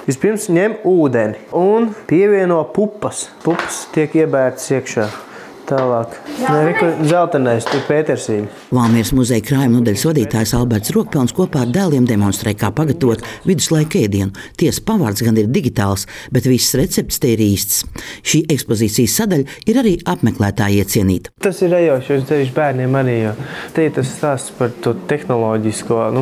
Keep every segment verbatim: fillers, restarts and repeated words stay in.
Vispirms ņem ūdeni un pievieno pupas. Pupas tiek iebērtas iekšā. Tālāk. Zeltenais, tur Pētersīņa. Valmieras muzeja krājuma nodaļas vadītājs Alberts Rokpelns kopā ar dēliem demonstrē, kā pagatavot viduslaika ēdienu. Tiesa pavārds gan ir digitāls, bet visas receptes te ir īsts. Šī ekspozīcijas sadaļa ir arī apmeklētāji iecienīta. Tas ir ejoši, jo tevišķi bērniem arī, jo te ir tas stāsts par to tehnoloģisko, nu,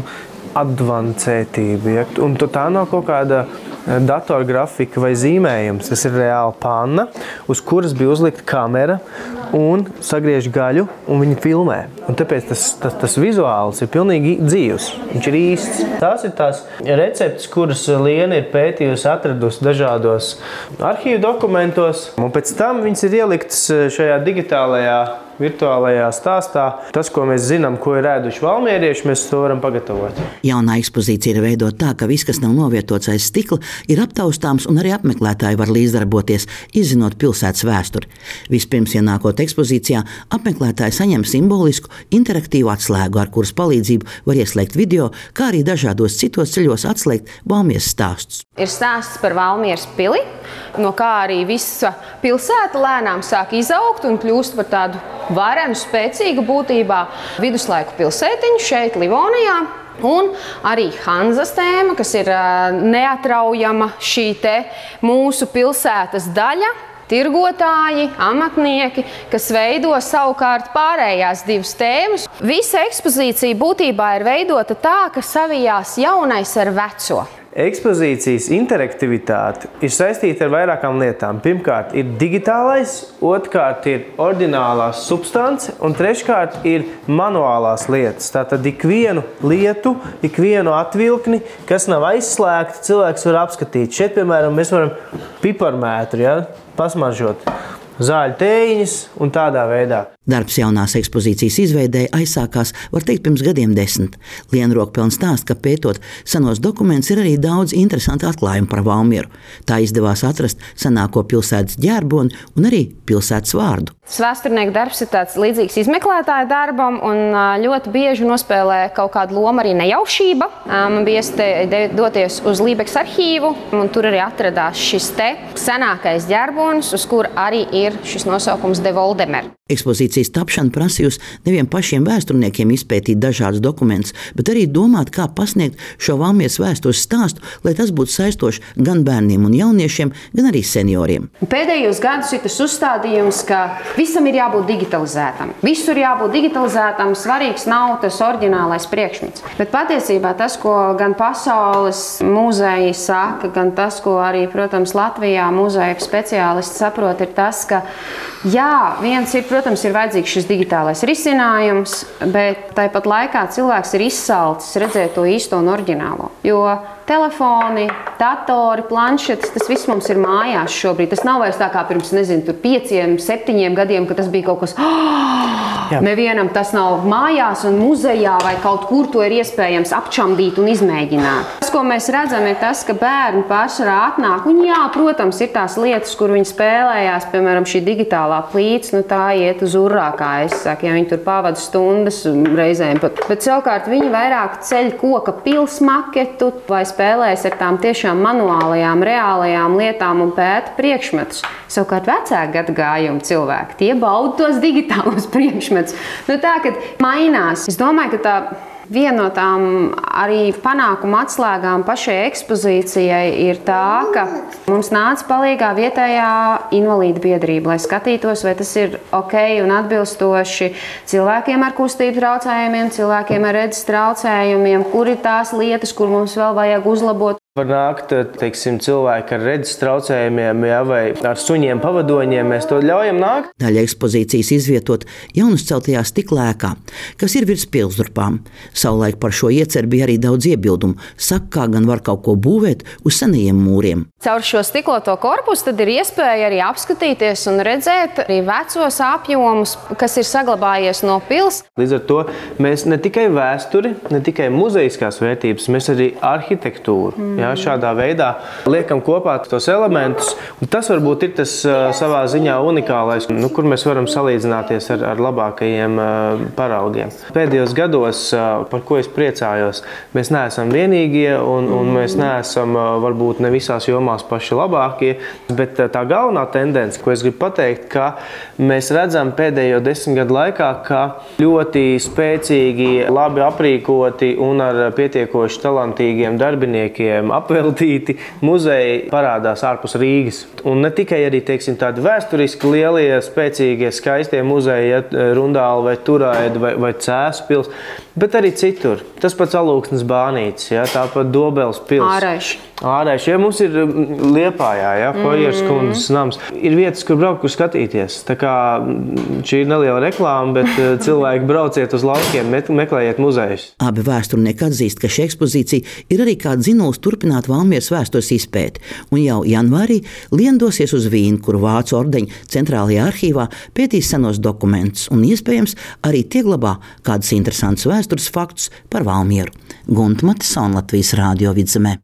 advancētību. Ja? Un tā nav kaut kāda datorgrafika vai zīmējums. Tas ir reāla panna, uz kuras bija uzlikta kamera un sagriež gaļu, un viņi filmē. Un tāpēc tas, tas, tas vizuāls ir pilnīgi dzīvs. Viņš ir īsts. Tās ir tās receptes, kuras Liena ir pētījusi, atradusi dažādos arhīvu dokumentos. Un pēc tam viņas ir ieliktas šajā digitālajā virtuālajā stāstā. Tas, ko mēs zinām, ko ir ēduši valmierieši, mēs to varam pagatavot. Jaunā ekspozīcija ir veidota tā, ka viss, kas nav novietots aiz stikla, ir aptaustāms un arī apmeklētāji var līdzdarboties, izzinot pilsētas vēsturi. Vispirms, ienākot ekspozīcijā, apmeklētāji saņem simbolisku, interaktīvu atslēgu, ar kuras palīdzību var ieslēgt video, kā arī dažādos citos ceļos atslēgt Valmieras stāstus. Ir stāsts par Valmieras pili, no kā arī visa pilsēta lēnām sāk izaugt un kļūst par tādu varenu, spēcīgu būtībā viduslaiku pilsētiņu šeit Livonijā. Un arī Hanzas tēma, kas ir neatraujama šī te mūsu pilsētas daļa. Tirgotāji, amatnieki, kas veido savukārt pārējās divas tēmas. Visa ekspozīcija būtībā ir veidota tā, ka savijās jaunais ar veco. Ekspozīcijas interaktivitāte ir saistīta ar vairākām lietām. Pirmkārt ir digitālais, otrkārt ir oriģinālās substance un treškārt ir manuālās lietas. Tātad ikvienu lietu, ikvienu atvilkni, kas nav aizslēgta, cilvēks var apskatīt. Šeit, piemēram, mēs varam piparmētru, ja, pasmaržot zāļu tējiņas un tādā veidā. Darbs jaunās ekspozīcijas izveidēja aizsākās, var teikt, pirms gadiem desmit. Liena Rokpelns stāsta, ka pētot senos dokumentus ir arī daudz interesanti atklājumi par Valmieru. Tā izdevās atrast senāko pilsētas ģerboni un arī pilsētas vārdu. Tas vēsturnieku darbs ir tāds līdzīgs izmeklētāja darbam un ļoti bieži nospēlē kaut kādu lomu arī nejaušība. Man bija iespēja doties uz Lībeks arhīvu un tur arī atradās šis te senākais ģerbonis, uz kura arī ir šis nosaukums De Voldemer. Ekspozīcijas tapšana prasījusi nevien pašiem vēsturniekiem izpētīt dažādus dokumentus, bet arī domāt, kā pasniegt šo Valmieras vēstures stāstu, lai tas būtu saistošs gan bērniem un jauniešiem, gan arī senioriem. Pēdējos gadus ir tas uzstādījums, ka visam ir jābūt digitalizētam. Visur jābūt digitalizētam, svarīgs nav tas oriģinālais priekšmets. Bet patiesībā tas, ko gan pasaules muzeji saka, gan tas, ko arī, protams, Latvijā muzeja speciālisti saprot, ir tas, ka jā, viens ir, protams, ir vajadzīgs šis digitālais risinājums, bet tāpat laikā cilvēks ir izsalcis redzēt to īsto un oriģinālo. Jo telefoni, datori, planšetes, tas viss mums ir mājās šobrīd. Tas nav vairs tā kā pirms, nezinu, tur pieciem, septiņiem gadiem, ka tas bija kaut kas, oh, nevienam tas nav mājās un muzejā vai kaut kur to ir iespējams apčamdīt un izmēģināt. Tas, ko mēs redzam, ir tas, ka bērni pārsvarā atnāk, un jā, protams, ir tās lietas, kur viņi spēlējās, piemēram, šī digitālā plīts, nu tā iet uz urā, kā es saku, ja viņi tur pavada stundas reizēm pat. Bet savukārt viņi vairāk ceļ koka pils maketu vai spēlējas ar tām tiešām manuālajām, reālajām lietām un pēta priekšmetus. Savukārt vecāku gadagājumu cilvēki, tie bauda tos digitālos priekšmetus. Nu tā, kad mainās. Es domāju, ka tā viena no tām arī panākuma atslēgām pašai ekspozīcijai ir tā, ka mums nāca palīgā vietējā invalīdu biedrība, lai skatītos, vai tas ir ok un atbilstoši cilvēkiem ar kustību traucējumiem, cilvēkiem ar redzes traucējumiem, kur ir tās lietas, kur mums vēl vajag uzlabot. Var nākt, teiksim, cilvēki ar redzes traucējumiem, ja, vai ar suņiem pavadoņiem, mēs to ļaujam nākt. Daļa ekspozīcijas izvietot jaunuzceltajā stiklēkā, kas ir virs pilsdurpām. Savulaik par šo ieceru bija arī daudz iebildumu. Saka, kā gan var kaut ko būvēt uz senajiem mūriem. Caur šo stikloto korpusu tad ir iespēja arī apskatīties un redzēt arī vecos apjomus, kas ir saglabājies no pils. Līdz ar to mēs ne tikai vēsturi, ne tikai muzejiskās vērtības, mēs arī arhitektūru. Mm. Ja? Jā, šādā veidā liekam kopā tos elementus. Un tas varbūt ir tas savā ziņā unikālais, nu, kur mēs varam salīdzināties ar, ar labākajiem paraugiem. Pēdējos gados, par ko es priecājos, mēs neesam vienīgie un, un mēs neesam varbūt ne visās jomās paši labākie, bet tā galvenā tendence, ko es gribu pateikt, ka mēs redzam pēdējo desmit gadu laikā, ka ļoti spēcīgi, labi aprīkoti un ar pietiekoši talantīgiem darbiniekiem apveltīti muzeji parādās ārpus Rīgas. Un ne tikai arī, teiksim, tādi vēsturiski lielie, spēcīgie, skaistie muzeji, ja, Rundāla vai Turaida vai, vai Cēsu pils, bet arī citur. Tas pats Alūksnes Bānītis, ja, tāpat Dobels pils. Āraiši. Āraiši, ja mums ir Liepājā, ja, Hojeras kundzes nams. Ir vietas, kur braukt, kur skatīties. Tā kā šī ir neliela reklāma, bet cilvēki brauciet uz laukiem, meklējiet muzejus. Abi vēsturnieki atzīst, ka šī ekspozīcija ir arī kā dzinums turpināt Valmieras vēstures izpēti. Un jau janvārī Liena dosies uz Vīnu, kur Vācu ordeņa centrālajā arhīvā pētīs senos dokumentus un iespējams arī tie glabā kādus interesantus vēstures faktus par Valmieru. Gunta Matisona, Latvijas Rādio Vidzemē.